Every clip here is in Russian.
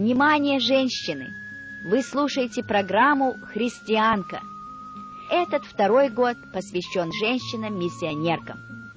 Внимание, женщины! Вы слушаете программу «Христианка». Этот второй год посвящен женщинам-миссионеркам.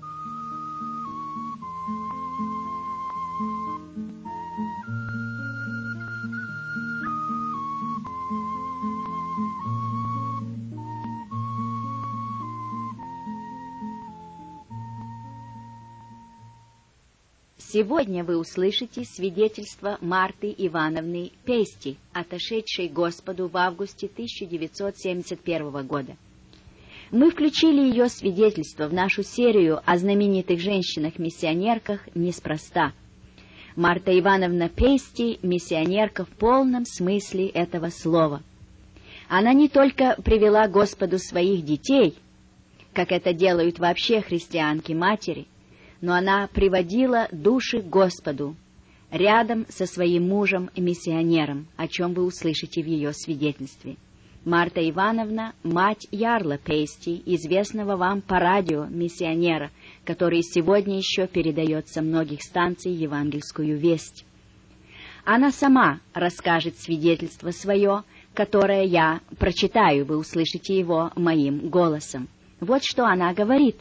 Сегодня вы услышите свидетельство Марты Ивановны Пести, отошедшей Господу в августе 1971 года. Мы включили ее свидетельство в нашу серию о знаменитых женщинах-миссионерках неспроста. Марта Ивановна Пести – миссионерка в полном смысле этого слова. Она не только привела Господу своих детей, как это делают вообще христианки-матери, но она приводила души к Господу рядом со своим мужем-миссионером, о чем вы услышите в ее свидетельстве. Марта Ивановна – мать Ярла Пести, известного вам по радио миссионера, который сегодня еще передает со многих станций евангельскую весть. Она сама расскажет свидетельство свое, которое я прочитаю, вы услышите его моим голосом. Вот что она говорит.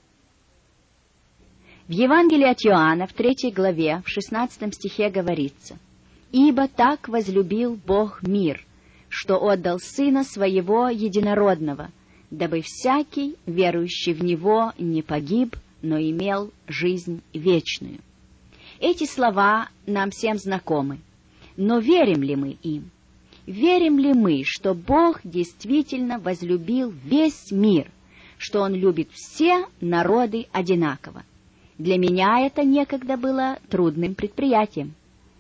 В Евангелии от Иоанна, в 3 главе, в 16 стихе говорится: «Ибо так возлюбил Бог мир, что отдал Сына Своего Единородного, дабы всякий, верующий в Него, не погиб, но имел жизнь вечную». Эти слова нам всем знакомы, но верим ли мы им? Верим ли мы, что Бог действительно возлюбил весь мир, что Он любит все народы одинаково? Для меня это некогда было трудным предприятием.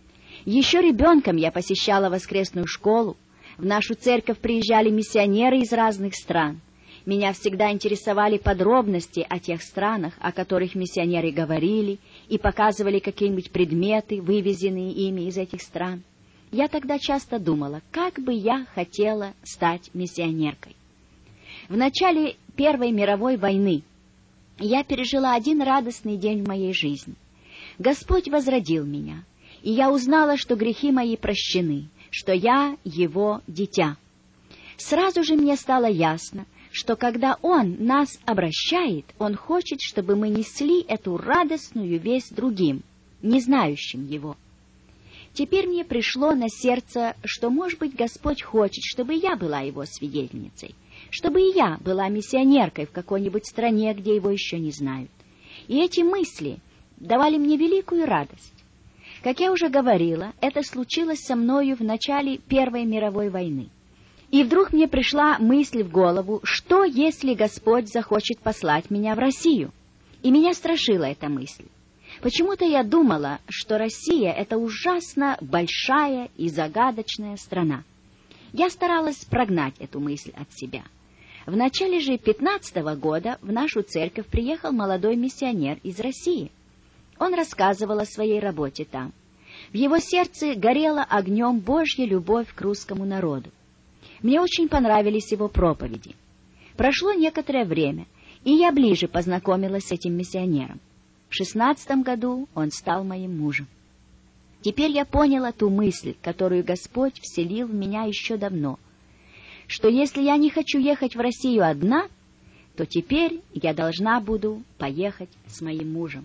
Еще ребенком я посещала воскресную школу, в нашу церковь приезжали миссионеры из разных стран. Меня всегда интересовали подробности о тех странах, о которых миссионеры говорили, и показывали какие-нибудь предметы, вывезенные ими из этих стран. Я тогда часто думала, как бы я хотела стать миссионеркой. В начале Первой мировой войны я пережила один радостный день в моей жизни. Господь возродил меня, и я узнала, что грехи мои прощены, что я Его дитя. Сразу же мне стало ясно, что когда Он нас обращает, Он хочет, чтобы мы несли эту радостную весть другим, не знающим Его. Теперь мне пришло на сердце, что, может быть, Господь хочет, чтобы я была Его свидетельницей, чтобы и я была миссионеркой в какой-нибудь стране, где Его еще не знают. И эти мысли давали мне великую радость. Как я уже говорила, это случилось со мною в начале Первой мировой войны. И вдруг мне пришла мысль в голову, что если Господь захочет послать меня в Россию? И меня страшила эта мысль. Почему-то я думала, что Россия — это ужасно большая и загадочная страна. Я старалась прогнать эту мысль от себя. В начале же 15-го года в нашу церковь приехал молодой миссионер из России. Он рассказывал о своей работе там. В его сердце горела огнем Божья любовь к русскому народу. Мне очень понравились его проповеди. Прошло некоторое время, и я ближе познакомилась с этим миссионером. В 16-м году он стал моим мужем. Теперь я поняла ту мысль, которую Господь вселил в меня еще давно, что если я не хочу ехать в Россию одна, то теперь я должна буду поехать с моим мужем.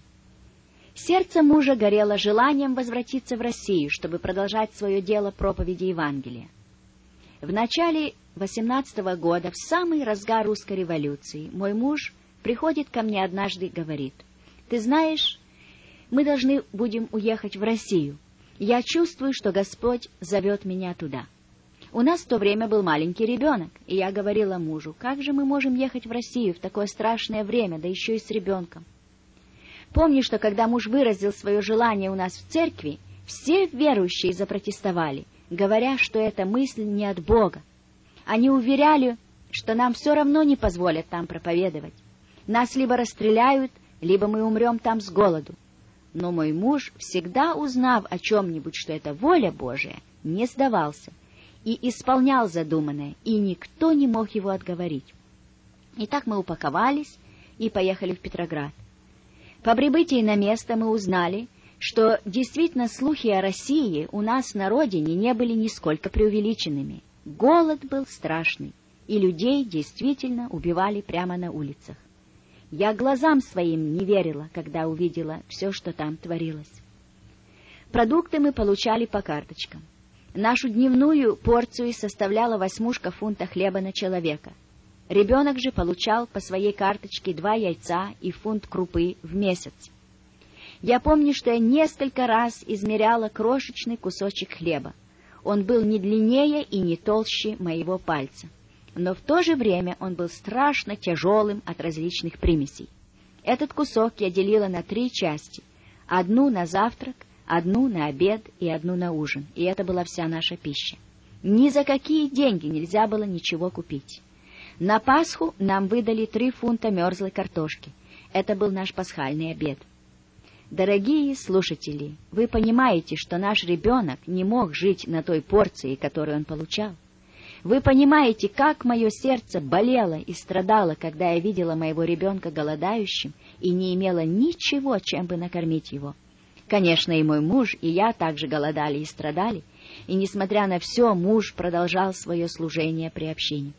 Сердце мужа горело желанием возвратиться в Россию, чтобы продолжать свое дело проповеди Евангелия. В начале 18-го года, в самый разгар русской революции, мой муж приходит ко мне однажды и говорит: «Ты знаешь, мы должны будем уехать в Россию. Я чувствую, что Господь зовет меня туда». У нас в то время был маленький ребенок, и я говорила мужу: «Как же мы можем ехать в Россию в такое страшное время, да еще и с ребенком?» Помню, что когда муж выразил свое желание у нас в церкви, все верующие запротестовали, говоря, что эта мысль не от Бога. Они уверяли, что нам все равно не позволят там проповедовать. Нас либо расстреляют, либо мы умрем там с голоду. Но мой муж, всегда узнав о чем-нибудь, что это воля Божия, не сдавался и исполнял задуманное, и никто не мог его отговорить. Итак, мы упаковались и поехали в Петроград. По прибытии на место мы узнали, что действительно слухи о России у нас на родине не были нисколько преувеличенными. Голод был страшный, и людей действительно убивали прямо на улицах. Я глазам своим не верила, когда увидела все, что там творилось. Продукты мы получали по карточкам. Нашу дневную порцию составляла 8 фунта хлеба на человека. Ребенок же получал по своей карточке 2 яйца и фунт крупы в месяц. Я помню, что я несколько раз измеряла крошечный кусочек хлеба. Он был не длиннее и не толще моего пальца. Но в то же время он был страшно тяжелым от различных примесей. Этот кусок я делила на 3 части. Одну на завтрак, одну на обед и одну на ужин. И это была вся наша пища. Ни за какие деньги нельзя было ничего купить. На Пасху нам выдали 3 фунта мерзлой картошки. Это был наш пасхальный обед. Дорогие слушатели, вы понимаете, что наш ребенок не мог жить на той порции, которую он получал? Вы понимаете, как мое сердце болело и страдало, когда я видела моего ребенка голодающим и не имела ничего, чем бы накормить его? Конечно, и мой муж, и я также голодали и страдали, и, несмотря на все, муж продолжал свое служение при общине.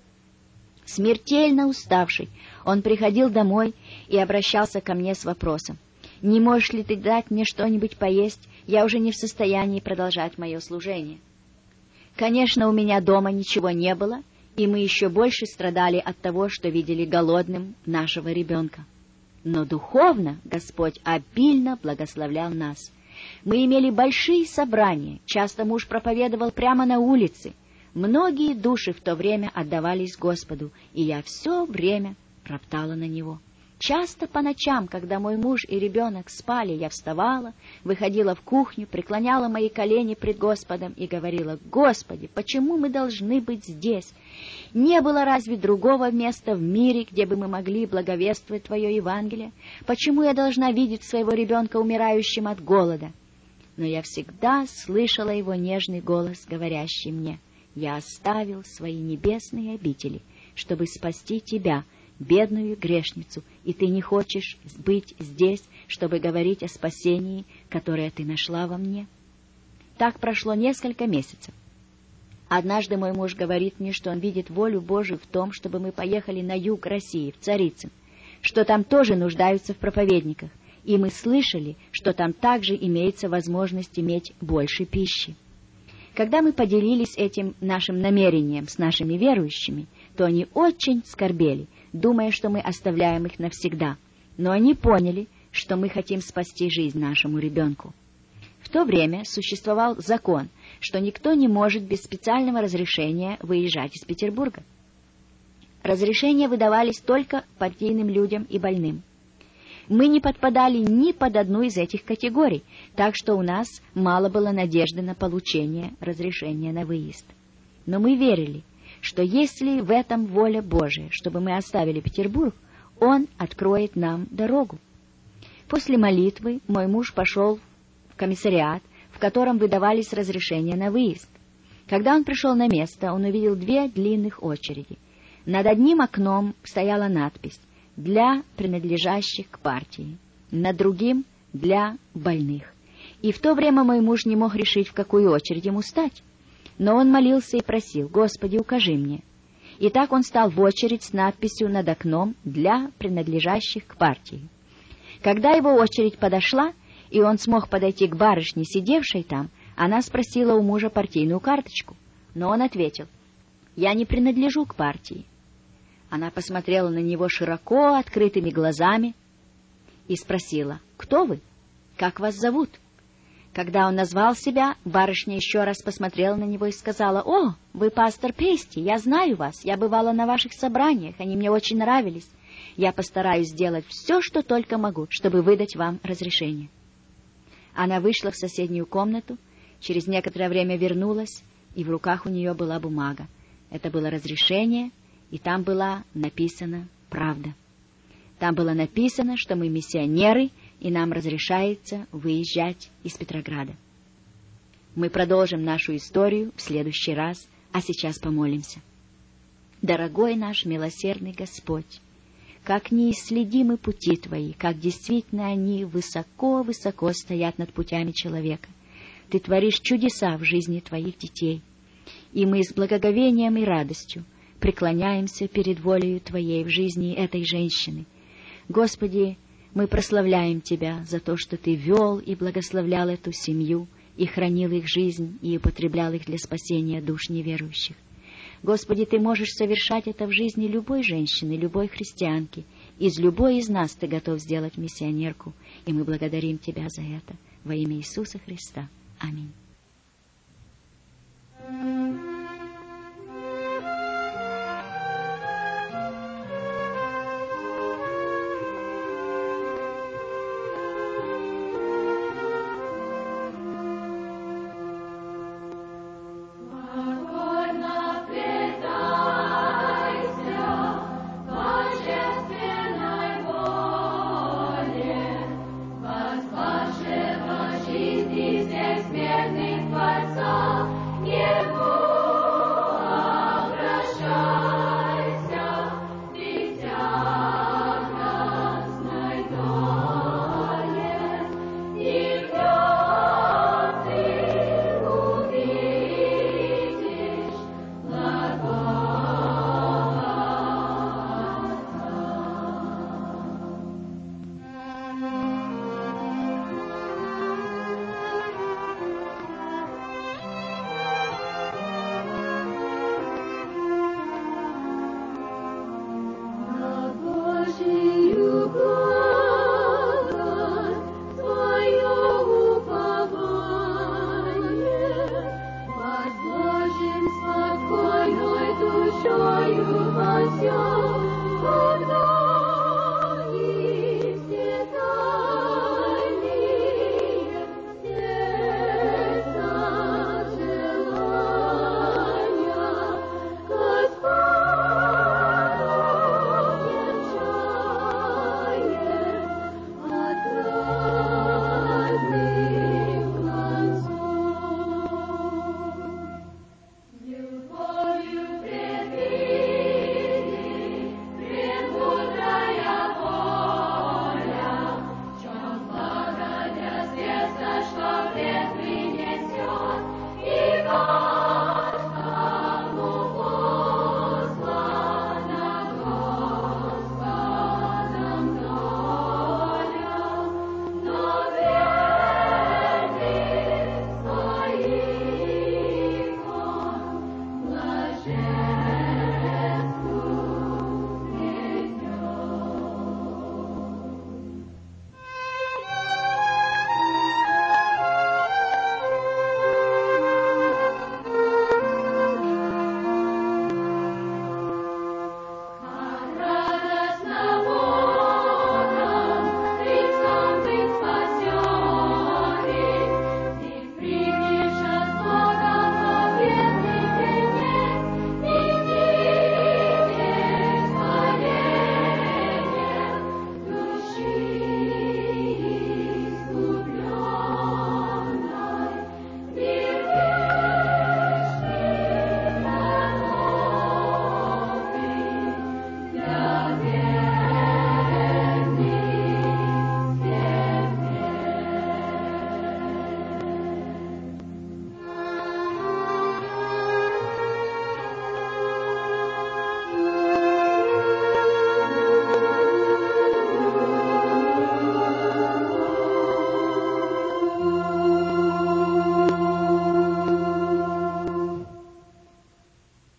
Смертельно уставший, он приходил домой и обращался ко мне с вопросом: «Не можешь ли ты дать мне что-нибудь поесть? Я уже не в состоянии продолжать мое служение». Конечно, у меня дома ничего не было, и мы еще больше страдали от того, что видели голодным нашего ребенка. Но духовно Господь обильно благословлял нас. Мы имели большие собрания, часто муж проповедовал прямо на улице. Многие души в то время отдавались Господу, и я все время роптала на Него. Часто по ночам, когда мой муж и ребенок спали, я вставала, выходила в кухню, преклоняла мои колени пред Господом и говорила: «Господи, почему мы должны быть здесь? Не было разве другого места в мире, где бы мы могли благовествовать Твое Евангелие? Почему я должна видеть своего ребенка умирающим от голода?» Но я всегда слышала его нежный голос, говорящий мне: «Я оставил свои небесные обители, чтобы спасти тебя, бедную грешницу, и ты не хочешь быть здесь, чтобы говорить о спасении, которое ты нашла во мне». Так прошло несколько месяцев. Однажды мой муж говорит мне, что он видит волю Божию в том, чтобы мы поехали на юг России, в Царицын, что там тоже нуждаются в проповедниках, и мы слышали, что там также имеется возможность иметь больше пищи. Когда мы поделились этим нашим намерением с нашими верующими, то они очень скорбели, думая, что мы оставляем их навсегда. Но они поняли, что мы хотим спасти жизнь нашему ребенку. В то время существовал закон, что никто не может без специального разрешения выезжать из Петербурга. Разрешения выдавались только партийным людям и больным. Мы не подпадали ни под одну из этих категорий, так что у нас мало было надежды на получение разрешения на выезд. Но мы верили, что если в этом воля Божия, чтобы мы оставили Петербург, Он откроет нам дорогу. После молитвы мой муж пошел в комиссариат, в котором выдавались разрешения на выезд. Когда он пришел на место, он увидел 2 длинных очереди. Над одним окном стояла надпись: «Для принадлежащих к партии», над другим — «Для больных». И в то время мой муж не мог решить, в какую очередь ему стать. Но он молился и просил: «Господи, укажи мне». И так он стал в очередь с надписью над окном «Для принадлежащих к партии». Когда его очередь подошла, и он смог подойти к барышне, сидевшей там, она спросила у мужа партийную карточку. Но он ответил: «Я не принадлежу к партии». Она посмотрела на него широко открытыми глазами и спросила: «Кто вы? Как вас зовут?» Когда он назвал себя, барышня еще раз посмотрела на него и сказала: «О, вы пастор Пейсти, я знаю вас, я бывала на ваших собраниях, они мне очень нравились. Я постараюсь сделать все, что только могу, чтобы выдать вам разрешение». Она вышла в соседнюю комнату, через некоторое время вернулась, и в руках у нее была бумага. Это было разрешение, и там была написана правда. Там было написано, что мы миссионеры, и нам разрешается выезжать из Петрограда. Мы продолжим нашу историю в следующий раз, а сейчас помолимся. Дорогой наш милосердный Господь, как неисследимы пути Твои, как действительно они высоко-высоко стоят над путями человека. Ты творишь чудеса в жизни Твоих детей, и мы с благоговением и радостью преклоняемся перед волею Твоей в жизни этой женщины. Господи, мы прославляем Тебя за то, что Ты вел и благословлял эту семью, и хранил их жизнь, и употреблял их для спасения душ неверующих. Господи, Ты можешь совершать это в жизни любой женщины, любой христианки. Из любой из нас Ты готов сделать миссионерку, и мы благодарим Тебя за это. Во имя Иисуса Христа. Аминь. Душою